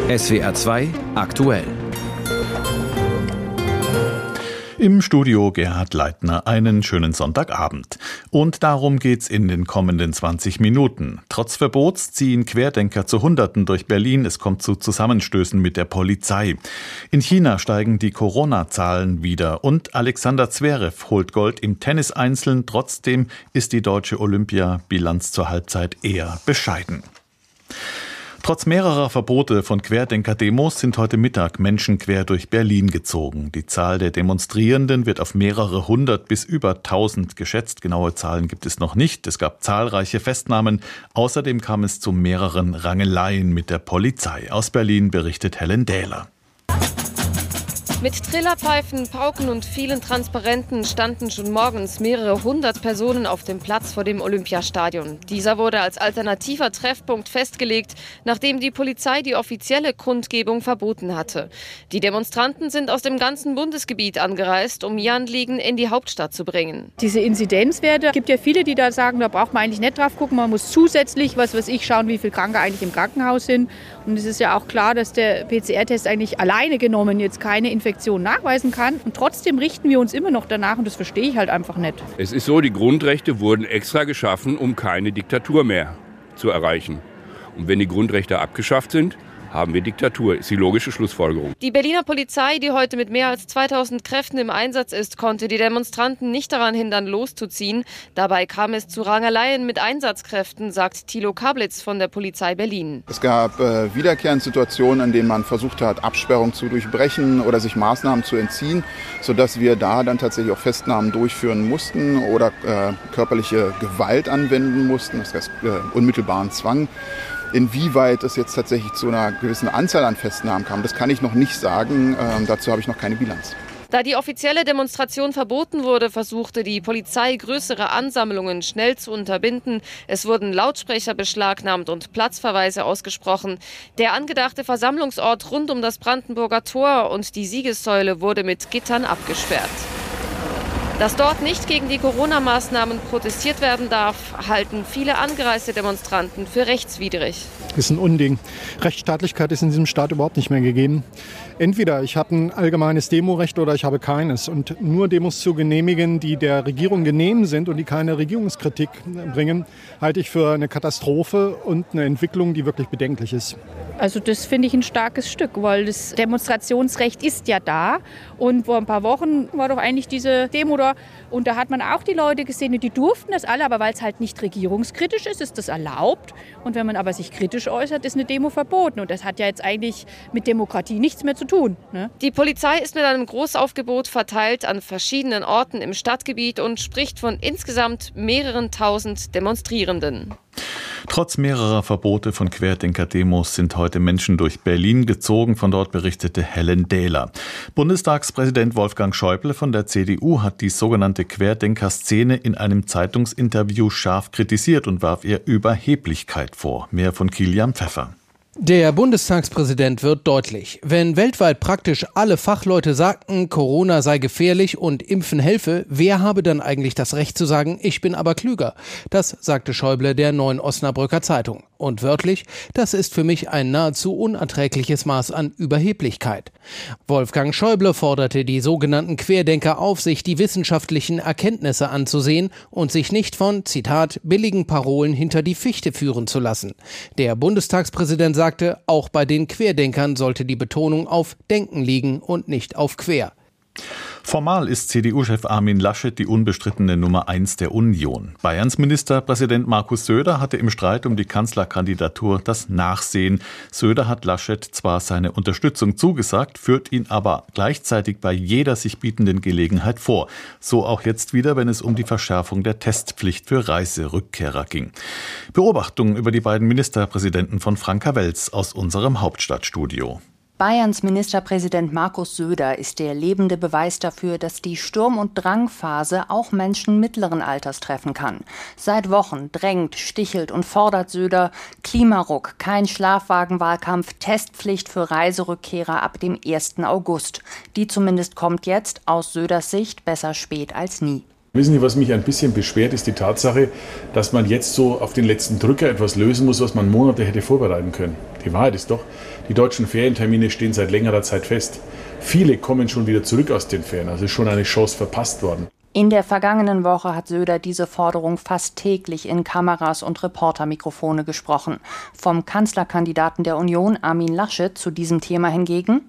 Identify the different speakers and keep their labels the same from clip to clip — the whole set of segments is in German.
Speaker 1: SWR 2 aktuell.
Speaker 2: Im Studio Gerhard Leitner, einen schönen Sonntagabend. Und darum geht's in den kommenden 20 Minuten. Trotz Verbots ziehen Querdenker zu Hunderten durch Berlin. Es kommt zu Zusammenstößen mit der Polizei. In China steigen die Corona-Zahlen wieder. Und Alexander Zverev holt Gold im Tennis-Einzeln. Trotzdem ist die deutsche Olympiabilanz zur Halbzeit eher bescheiden. Trotz mehrerer Verbote von Querdenker-Demos sind heute Mittag Menschen quer durch Berlin gezogen. Die Zahl der Demonstrierenden wird auf mehrere hundert bis über 1000 geschätzt. Genaue Zahlen gibt es noch nicht. Es gab zahlreiche Festnahmen. Außerdem kam es zu mehreren Rangeleien mit der Polizei. Aus Berlin berichtet Helen Dähler.
Speaker 3: Mit Trillerpfeifen, Pauken und vielen Transparenten standen schon morgens mehrere hundert Personen auf dem Platz vor dem Olympiastadion. Dieser wurde als alternativer Treffpunkt festgelegt, nachdem die Polizei die offizielle Kundgebung verboten hatte. Die Demonstranten sind aus dem ganzen Bundesgebiet angereist, um ihr Anliegen in die Hauptstadt zu bringen.
Speaker 4: Diese Inzidenzwerte, es gibt ja viele, die da sagen, da braucht man eigentlich nicht drauf gucken, man muss zusätzlich, schauen, wie viele Kranke eigentlich im Krankenhaus sind. Und es ist ja auch klar, dass der PCR-Test eigentlich alleine genommen jetzt keine Infektion nachweisen kann. Und trotzdem richten wir uns immer noch danach und das verstehe ich halt einfach nicht.
Speaker 5: Es ist so, die Grundrechte wurden extra geschaffen, um keine Diktatur mehr zu erreichen. Und wenn die Grundrechte abgeschafft sind, haben wir Diktatur, ist die logische Schlussfolgerung.
Speaker 3: Die Berliner Polizei, die heute mit mehr als 2000 Kräften im Einsatz ist, konnte die Demonstranten nicht daran hindern, loszuziehen. Dabei kam es zu Rangeleien mit Einsatzkräften, sagt Thilo Kablitz von der Polizei Berlin.
Speaker 6: Es gab wiederkehrende Situationen, in denen man versucht hat, Absperrung zu durchbrechen oder sich Maßnahmen zu entziehen, sodass wir da dann tatsächlich auch Festnahmen durchführen mussten oder körperliche Gewalt anwenden mussten, das heißt unmittelbaren Zwang. Inwieweit es jetzt tatsächlich zu einer gewissen Anzahl an Festnahmen kam, das kann ich noch nicht sagen. Dazu habe ich noch keine Bilanz.
Speaker 3: Da die offizielle Demonstration verboten wurde, versuchte die Polizei, größere Ansammlungen schnell zu unterbinden. Es wurden Lautsprecher beschlagnahmt und Platzverweise ausgesprochen. Der angedachte Versammlungsort rund um das Brandenburger Tor und die Siegessäule wurde mit Gittern abgesperrt. Dass dort nicht gegen die Corona-Maßnahmen protestiert werden darf, halten viele angereiste Demonstranten für rechtswidrig.
Speaker 7: Das ist ein Unding. Rechtsstaatlichkeit ist in diesem Staat überhaupt nicht mehr gegeben. Entweder ich habe ein allgemeines Demorecht oder ich habe keines. Und nur Demos zu genehmigen, die der Regierung genehm sind und die keine Regierungskritik bringen, halte ich für eine Katastrophe und eine Entwicklung, die wirklich bedenklich ist.
Speaker 4: Also das finde ich ein starkes Stück, weil das Demonstrationsrecht ist ja da. Und vor ein paar Wochen war doch eigentlich diese Demo da. Und da hat man auch die Leute gesehen, die durften das alle, aber weil es halt nicht regierungskritisch ist, ist das erlaubt. Und wenn man aber sich kritisch äußert, ist eine Demo verboten. Und das hat ja jetzt eigentlich mit Demokratie nichts mehr zu tun. Ne?
Speaker 3: Die Polizei ist mit einem Großaufgebot verteilt an verschiedenen Orten im Stadtgebiet und spricht von insgesamt mehreren tausend Demonstrierenden.
Speaker 2: Trotz mehrerer Verbote von Querdenker-Demos sind heute Menschen durch Berlin gezogen. Von dort berichtete Helen Dähler. Bundestagspräsident Wolfgang Schäuble von der CDU hat die sogenannte Querdenker-Szene in einem Zeitungsinterview scharf kritisiert und warf ihr Überheblichkeit vor. Mehr von Kilian Pfeffer.
Speaker 8: Der Bundestagspräsident wird deutlich. Wenn weltweit praktisch alle Fachleute sagten, Corona sei gefährlich und Impfen helfe, wer habe dann eigentlich das Recht zu sagen, ich bin aber klüger? Das sagte Schäuble der Neuen Osnabrücker Zeitung. Und wörtlich, das ist für mich ein nahezu unerträgliches Maß an Überheblichkeit. Wolfgang Schäuble forderte die sogenannten Querdenker auf, sich die wissenschaftlichen Erkenntnisse anzusehen und sich nicht von, Zitat, billigen Parolen hinter die Fichte führen zu lassen. Der Bundestagspräsident sagte, auch bei den Querdenkern sollte die Betonung auf Denken liegen und nicht auf Quer.
Speaker 2: Formal ist CDU-Chef Armin Laschet die unbestrittene Nummer 1 der Union. Bayerns Ministerpräsident Markus Söder hatte im Streit um die Kanzlerkandidatur das Nachsehen. Söder hat Laschet zwar seine Unterstützung zugesagt, führt ihn aber gleichzeitig bei jeder sich bietenden Gelegenheit vor. So auch jetzt wieder, wenn es um die Verschärfung der Testpflicht für Reiserückkehrer ging. Beobachtungen über die beiden Ministerpräsidenten von Franka Welz aus unserem Hauptstadtstudio.
Speaker 9: Bayerns Ministerpräsident Markus Söder ist der lebende Beweis dafür, dass die Sturm- und Drangphase auch Menschen mittleren Alters treffen kann. Seit Wochen drängt, stichelt und fordert Söder Klimaruck, kein Schlafwagenwahlkampf, Testpflicht für Reiserückkehrer ab dem 1. August. Die zumindest kommt jetzt aus Söders Sicht besser spät als nie.
Speaker 10: Wissen Sie, was mich ein bisschen beschwert, ist die Tatsache, dass man jetzt so auf den letzten Drücker etwas lösen muss, was man Monate hätte vorbereiten können. Die Wahrheit ist doch, die deutschen Ferientermine stehen seit längerer Zeit fest. Viele kommen schon wieder zurück aus den Ferien, also ist schon eine Chance verpasst worden.
Speaker 9: In der vergangenen Woche hat Söder diese Forderung fast täglich in Kameras und Reportermikrofone gesprochen. Vom Kanzlerkandidaten der Union, Armin Laschet, zu diesem Thema hingegen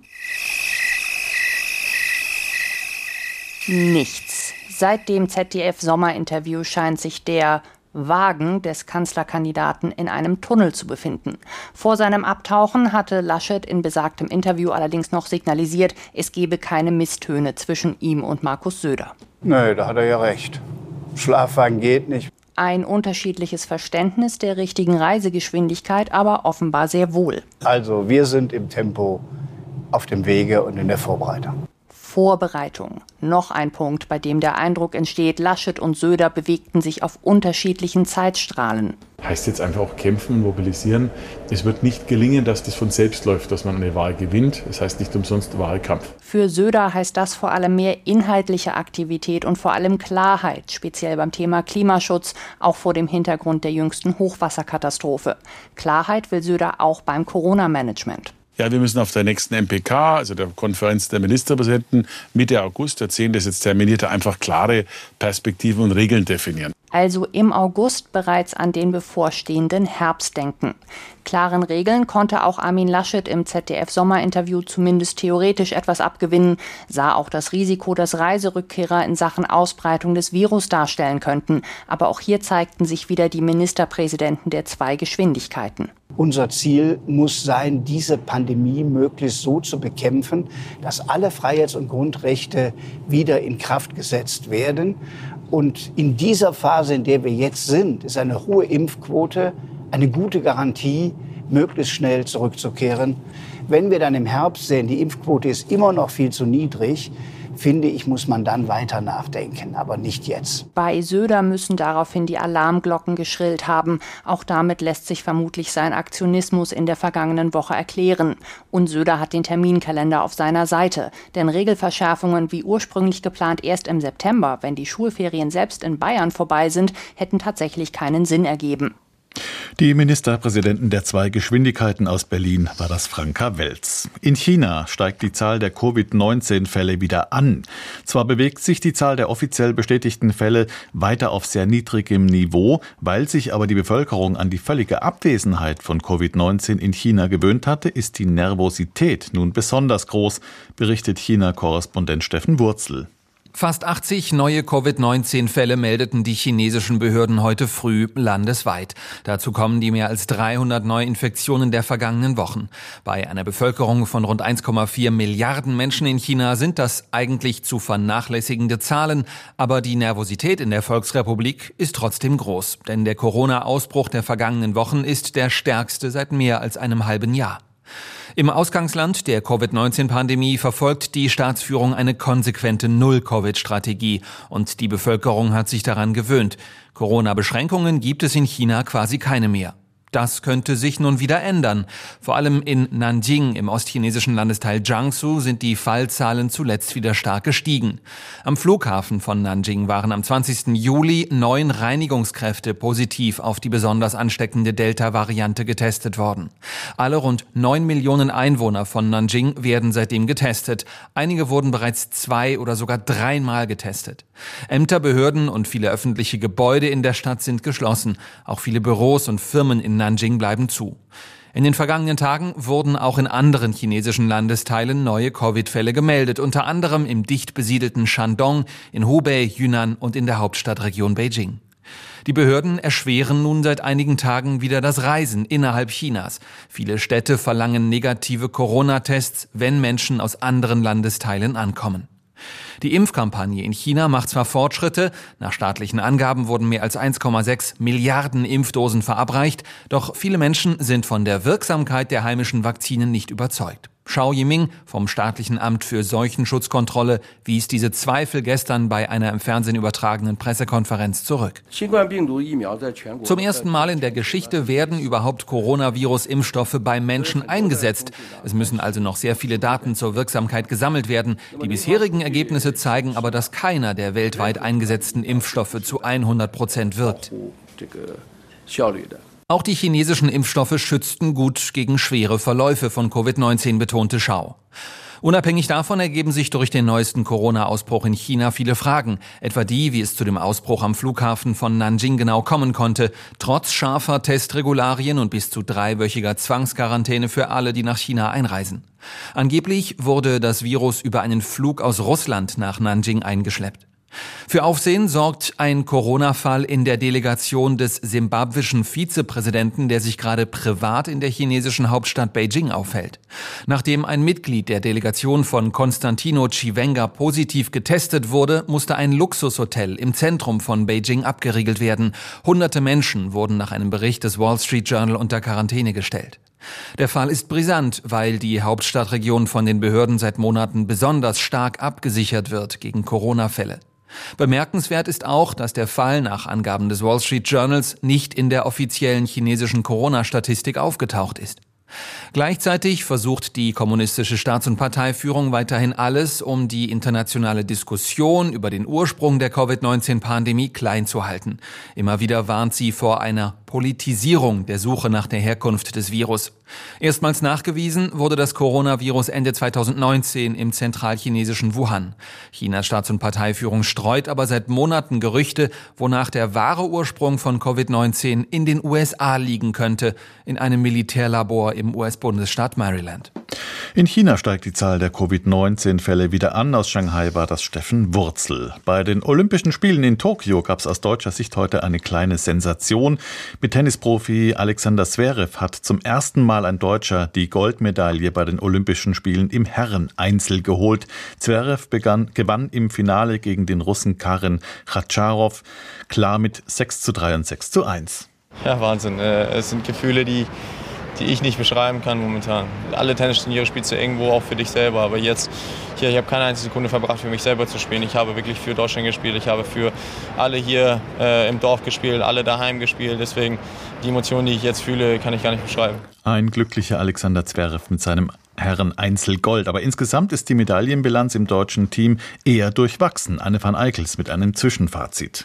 Speaker 9: nichts. Seit dem ZDF-Sommerinterview scheint sich der Wagen des Kanzlerkandidaten in einem Tunnel zu befinden. Vor seinem Abtauchen hatte Laschet in besagtem Interview allerdings noch signalisiert, es gebe keine Misstöne zwischen ihm und Markus Söder.
Speaker 11: Nö, da hat er ja recht. Schlafwagen geht nicht.
Speaker 9: Ein unterschiedliches Verständnis der richtigen Reisegeschwindigkeit, aber offenbar sehr wohl.
Speaker 11: Also wir sind im Tempo auf dem Wege und in der Vorbereitung.
Speaker 9: Vorbereitung. Noch ein Punkt, bei dem der Eindruck entsteht, Laschet und Söder bewegten sich auf unterschiedlichen Zeitstrahlen.
Speaker 10: Heißt jetzt einfach auch kämpfen und mobilisieren. Es wird nicht gelingen, dass das von selbst läuft, dass man eine Wahl gewinnt. Das heißt nicht umsonst Wahlkampf.
Speaker 9: Für Söder heißt das vor allem mehr inhaltliche Aktivität und vor allem Klarheit, speziell beim Thema Klimaschutz, auch vor dem Hintergrund der jüngsten Hochwasserkatastrophe. Klarheit will Söder auch beim Corona-Management.
Speaker 10: Ja, wir müssen auf der nächsten MPK, also der Konferenz der Ministerpräsidenten, Mitte August, der 10. ist jetzt terminiert, einfach klare Perspektiven und Regeln definieren.
Speaker 9: Also im August bereits an den bevorstehenden Herbst denken. Klaren Regeln konnte auch Armin Laschet im ZDF-Sommerinterview zumindest theoretisch etwas abgewinnen, sah auch das Risiko, dass Reiserückkehrer in Sachen Ausbreitung des Virus darstellen könnten. Aber auch hier zeigten sich wieder die Ministerpräsidenten der zwei Geschwindigkeiten.
Speaker 11: Unser Ziel muss sein, diese Pandemie möglichst so zu bekämpfen, dass alle Freiheits- und Grundrechte wieder in Kraft gesetzt werden. Und in dieser Phase, in der wir jetzt sind, ist eine hohe Impfquote eine gute Garantie, möglichst schnell zurückzukehren. Wenn wir dann im Herbst sehen, die Impfquote ist immer noch viel zu niedrig, finde ich, muss man dann weiter nachdenken, aber nicht jetzt.
Speaker 9: Bei Söder müssen daraufhin die Alarmglocken geschrillt haben. Auch damit lässt sich vermutlich sein Aktionismus in der vergangenen Woche erklären. Und Söder hat den Terminkalender auf seiner Seite. Denn Regelverschärfungen wie ursprünglich geplant erst im September, wenn die Schulferien selbst in Bayern vorbei sind, hätten tatsächlich keinen Sinn ergeben.
Speaker 2: Die Ministerpräsidenten der zwei Geschwindigkeiten aus Berlin war das Franka Welz. In China steigt die Zahl der Covid-19-Fälle wieder an. Zwar bewegt sich die Zahl der offiziell bestätigten Fälle weiter auf sehr niedrigem Niveau, weil sich aber die Bevölkerung an die völlige Abwesenheit von Covid-19 in China gewöhnt hatte, ist die Nervosität nun besonders groß, berichtet China-Korrespondent Steffen Wurzel.
Speaker 12: Fast 80 neue Covid-19-Fälle meldeten die chinesischen Behörden heute früh landesweit. Dazu kommen die mehr als 300 Neuinfektionen der vergangenen Wochen. Bei einer Bevölkerung von rund 1,4 Milliarden Menschen in China sind das eigentlich zu vernachlässigende Zahlen. Aber die Nervosität in der Volksrepublik ist trotzdem groß. Denn der Corona-Ausbruch der vergangenen Wochen ist der stärkste seit mehr als einem halben Jahr. Im Ausgangsland der Covid-19-Pandemie verfolgt die Staatsführung eine konsequente Null-Covid-Strategie und die Bevölkerung hat sich daran gewöhnt. Corona-Beschränkungen gibt es in China quasi keine mehr. Das könnte sich nun wieder ändern. Vor allem in Nanjing im ostchinesischen Landesteil Jiangsu sind die Fallzahlen zuletzt wieder stark gestiegen. Am Flughafen von Nanjing waren am 20. Juli 9 Reinigungskräfte positiv auf die besonders ansteckende Delta-Variante getestet worden. Alle rund 9 Millionen Einwohner von Nanjing werden seitdem getestet. Einige wurden bereits 2 oder sogar 3 Mal getestet. Ämter, Behörden und viele öffentliche Gebäude in der Stadt sind geschlossen. Auch viele Büros und Firmen in Nanjing bleiben zu. In den vergangenen Tagen wurden auch in anderen chinesischen Landesteilen neue Covid-Fälle gemeldet, unter anderem im dicht besiedelten Shandong, in Hubei, Yunnan und in der Hauptstadtregion Beijing. Die Behörden erschweren nun seit einigen Tagen wieder das Reisen innerhalb Chinas. Viele Städte verlangen negative Corona-Tests, wenn Menschen aus anderen Landesteilen ankommen. Die Impfkampagne in China macht zwar Fortschritte, nach staatlichen Angaben wurden mehr als 1,6 Milliarden Impfdosen verabreicht, doch viele Menschen sind von der Wirksamkeit der heimischen Vakzinen nicht überzeugt. Zhao Yiming vom Staatlichen Amt für Seuchenschutzkontrolle wies diese Zweifel gestern bei einer im Fernsehen übertragenen Pressekonferenz zurück. Zum ersten Mal in der Geschichte werden überhaupt Coronavirus-Impfstoffe bei Menschen eingesetzt. Es müssen also noch sehr viele Daten zur Wirksamkeit gesammelt werden. Die bisherigen Ergebnisse Ergebnisse zeigen aber, dass keiner der weltweit eingesetzten Impfstoffe zu 100% wirkt. Auch die chinesischen Impfstoffe schützten gut gegen schwere Verläufe von Covid-19, betonte Schau. Unabhängig davon ergeben sich durch den neuesten Corona-Ausbruch in China viele Fragen, etwa die, wie es zu dem Ausbruch am Flughafen von Nanjing genau kommen konnte, trotz scharfer Testregularien und bis zu 3-wöchiger Zwangsquarantäne für alle, die nach China einreisen. Angeblich wurde das Virus über einen Flug aus Russland nach Nanjing eingeschleppt. Für Aufsehen sorgt ein Corona-Fall in der Delegation des simbabwischen Vizepräsidenten, der sich gerade privat in der chinesischen Hauptstadt Beijing aufhält. Nachdem ein Mitglied der Delegation von Constantino Chiwenga positiv getestet wurde, musste ein Luxushotel im Zentrum von Beijing abgeriegelt werden. Hunderte Menschen wurden nach einem Bericht des Wall Street Journal unter Quarantäne gestellt. Der Fall ist brisant, weil die Hauptstadtregion von den Behörden seit Monaten besonders stark abgesichert wird gegen Corona-Fälle. Bemerkenswert ist auch, dass der Fall nach Angaben des Wall Street Journals nicht in der offiziellen chinesischen Corona-Statistik aufgetaucht ist. Gleichzeitig versucht die kommunistische Staats- und Parteiführung weiterhin alles, um die internationale Diskussion über den Ursprung der Covid-19-Pandemie klein zu halten. Immer wieder warnt sie vor einer Politisierung der Suche nach der Herkunft des Virus. Erstmals nachgewiesen wurde das Coronavirus Ende 2019 im zentralchinesischen Wuhan. Chinas Staats- und Parteiführung streut aber seit Monaten Gerüchte, wonach der wahre Ursprung von Covid-19 in den USA liegen könnte, in einem Militärlabor im US-Bundesstaat Maryland.
Speaker 2: In China steigt die Zahl der Covid-19-Fälle wieder an. Aus Shanghai war das Steffen Wurzel. Bei den Olympischen Spielen in Tokio gab es aus deutscher Sicht heute eine kleine Sensation. Mit Tennisprofi Alexander Zverev hat zum ersten Mal ein Deutscher die Goldmedaille bei den Olympischen Spielen im Herren-Einzel geholt. Zverev gewann im Finale gegen den Russen Karen Khacharov klar mit 6:3 und 6:1.
Speaker 13: Ja, Wahnsinn. Es sind Gefühle, die ich nicht beschreiben kann momentan. Alle Tennisturniere spielst du irgendwo auch für dich selber, aber jetzt hier, ich habe keine einzige Sekunde verbracht, für mich selber zu spielen. Ich habe wirklich für Deutschland gespielt, ich habe für alle hier im Dorf gespielt, alle daheim gespielt. Deswegen die Emotionen, die ich jetzt fühle, kann ich gar nicht beschreiben.
Speaker 2: Ein glücklicher Alexander Zverev mit seinem Herren-Einzel-Gold. Aber insgesamt ist die Medaillenbilanz im deutschen Team eher durchwachsen. Anne van Eickels mit einem Zwischenfazit.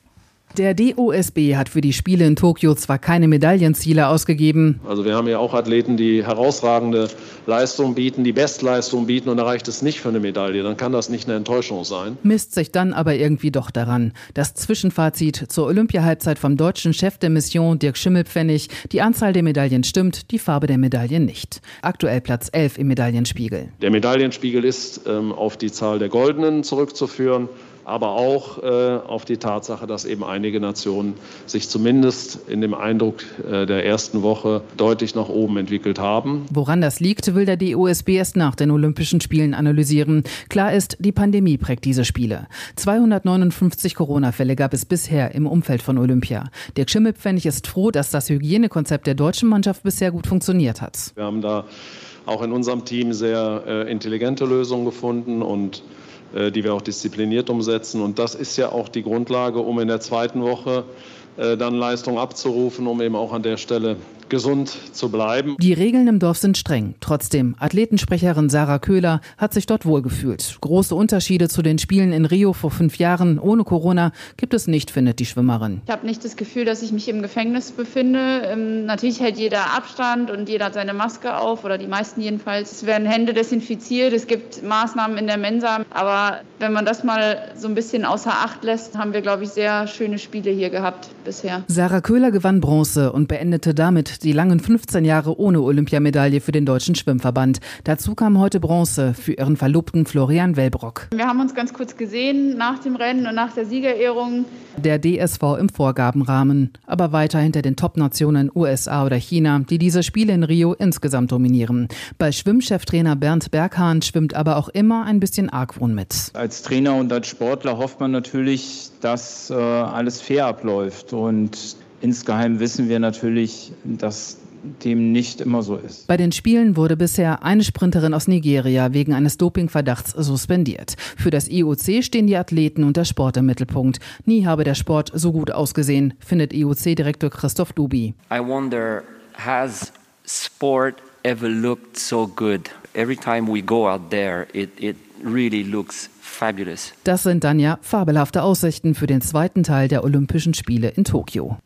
Speaker 14: Der DOSB hat für die Spiele in Tokio zwar keine Medaillenziele ausgegeben.
Speaker 15: Also wir haben ja auch Athleten, die herausragende Leistung bieten, die Bestleistung bieten, und da reicht es nicht für eine Medaille. Dann kann das nicht eine Enttäuschung sein.
Speaker 14: Misst sich dann aber irgendwie doch daran. Das Zwischenfazit zur Olympia-Halbzeit vom deutschen Chef der Mission Dirk Schimmelpfennig: Die Anzahl der Medaillen stimmt, die Farbe der Medaillen nicht. Aktuell Platz 11 im Medaillenspiegel.
Speaker 15: Der Medaillenspiegel ist auf die Zahl der Goldenen zurückzuführen, aber auch auf die Tatsache, dass eben einige Nationen sich zumindest in dem Eindruck der ersten Woche deutlich nach oben entwickelt haben.
Speaker 14: Woran das liegt, will der DOSB erst nach den Olympischen Spielen analysieren. Klar ist, die Pandemie prägt diese Spiele. 259 Corona-Fälle gab es bisher im Umfeld von Olympia. Dirk Schimmelpfennig ist froh, dass das Hygienekonzept der deutschen Mannschaft bisher gut funktioniert hat.
Speaker 15: Wir haben da auch in unserem Team sehr intelligente Lösungen gefunden und die wir auch diszipliniert umsetzen. Und das ist ja auch die Grundlage, um in der zweiten Woche dann Leistung abzurufen, um eben auch an der Stelle gesund zu bleiben.
Speaker 14: Die Regeln im Dorf sind streng. Trotzdem, Athletensprecherin Sarah Köhler hat sich dort wohlgefühlt. Große Unterschiede zu den Spielen in Rio vor 5 Jahren ohne Corona gibt es nicht, findet die Schwimmerin.
Speaker 16: Ich habe nicht das Gefühl, dass ich mich im Gefängnis befinde. Natürlich hält jeder Abstand und jeder hat seine Maske auf, oder die meisten jedenfalls. Es werden Hände desinfiziert, es gibt Maßnahmen in der Mensa. Aber wenn man das mal so ein bisschen außer Acht lässt, haben wir, glaube ich, sehr schöne Spiele hier gehabt bisher.
Speaker 14: Sarah Köhler gewann Bronze und beendete damit die langen 15 Jahre ohne Olympiamedaille für den Deutschen Schwimmverband. Dazu kam heute Bronze für ihren Verlobten Florian Wellbrock.
Speaker 16: Wir haben uns ganz kurz gesehen nach dem Rennen und nach der Siegerehrung.
Speaker 14: Der DSV im Vorgabenrahmen, aber weiter hinter den Top-Nationen USA oder China, die diese Spiele in Rio insgesamt dominieren. Bei Schwimmcheftrainer Bernd Berghahn schwimmt aber auch immer ein bisschen Argwohn mit.
Speaker 17: Als Trainer und als Sportler hofft man natürlich, dass alles fair abläuft, und insgeheim wissen wir natürlich, dass dem nicht immer so ist.
Speaker 14: Bei den Spielen wurde bisher eine Sprinterin aus Nigeria wegen eines Dopingverdachts suspendiert. Für das IOC stehen die Athleten und der Sport im Mittelpunkt. Nie habe der Sport so gut ausgesehen, findet IOC-Direktor Christoph Dubi.
Speaker 18: I wonder, has sport ever looked so good. Every time we go out there, it really looks fabulous.
Speaker 14: Das sind dann ja fabelhafte Aussichten für den zweiten Teil der Olympischen Spiele in Tokio.